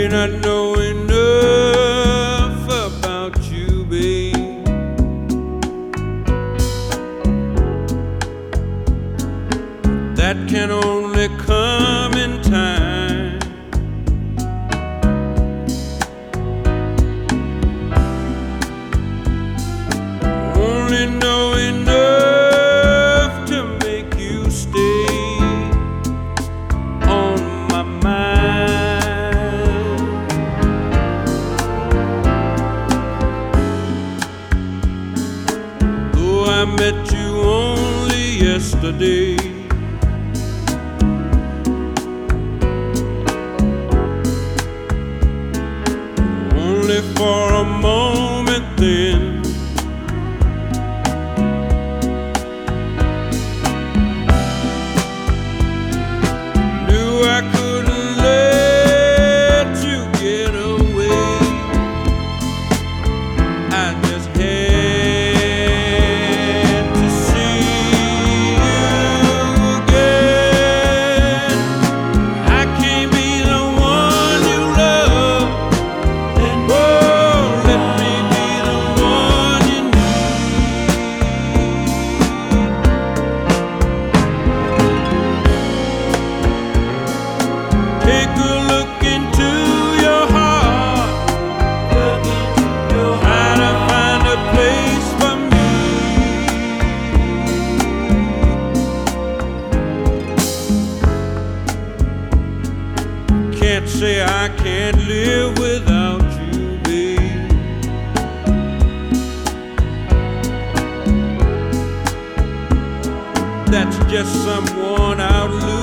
not know enough about you, babe. That can only come in time. Only know enough to make you stay on my mind. Though I met you only yesterday, only for a moment then. Knew I couldn't let you get away. I just had to see you again. I can't be the one you love. Let me be the one you need. Take a look into your heart. Try to find a place for me. Can't say I can't live without you, babe. That's just someone out losing.